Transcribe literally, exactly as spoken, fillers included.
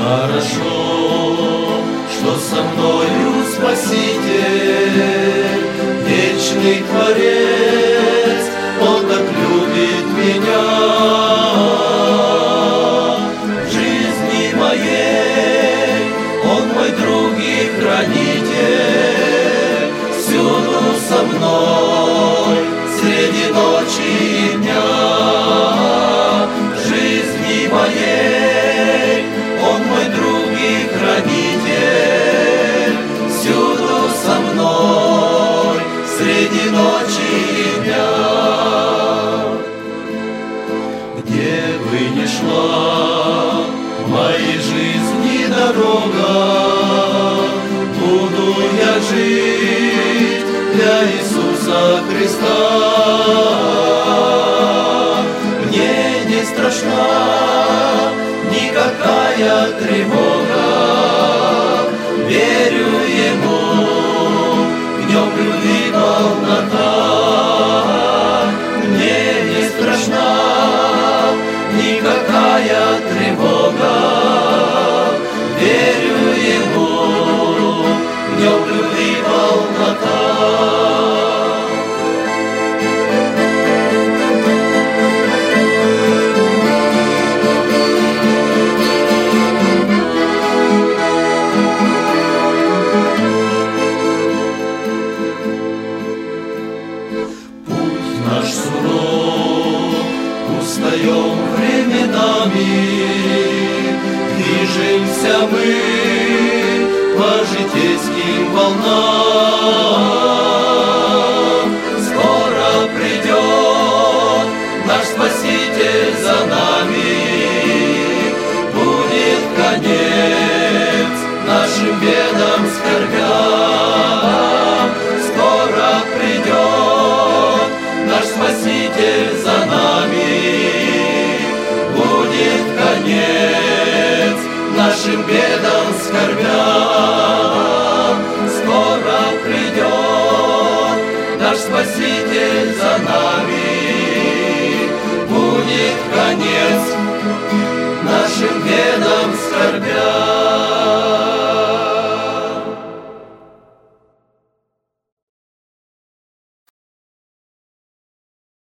Хорошо, что со мною Спаситель, вечный Творец, Он так любит меня. В жизни моей Он мой друг и хранитель, всюду со мной, среди ночи и дня. В жизни моей Он мой друг и хранитель, всюду со мной, среди ночи и дня. Где бы ни шла в моей жизни дорога, буду я жить для Иисуса Христа. Мне не страшна никакая тревога, верю Ему, в Нем любви полнота. Мне не страшна никакая тревога, верю Ему, в Нем любви полнота. Наш суров, устаем временами, движемся мы по житейским волнам. Скоро придет наш Спаситель за нами, будет конец нашим бедам, скорбям. Скоро придет наш Спаситель за нами, будет конец нашим бедам, скорбям.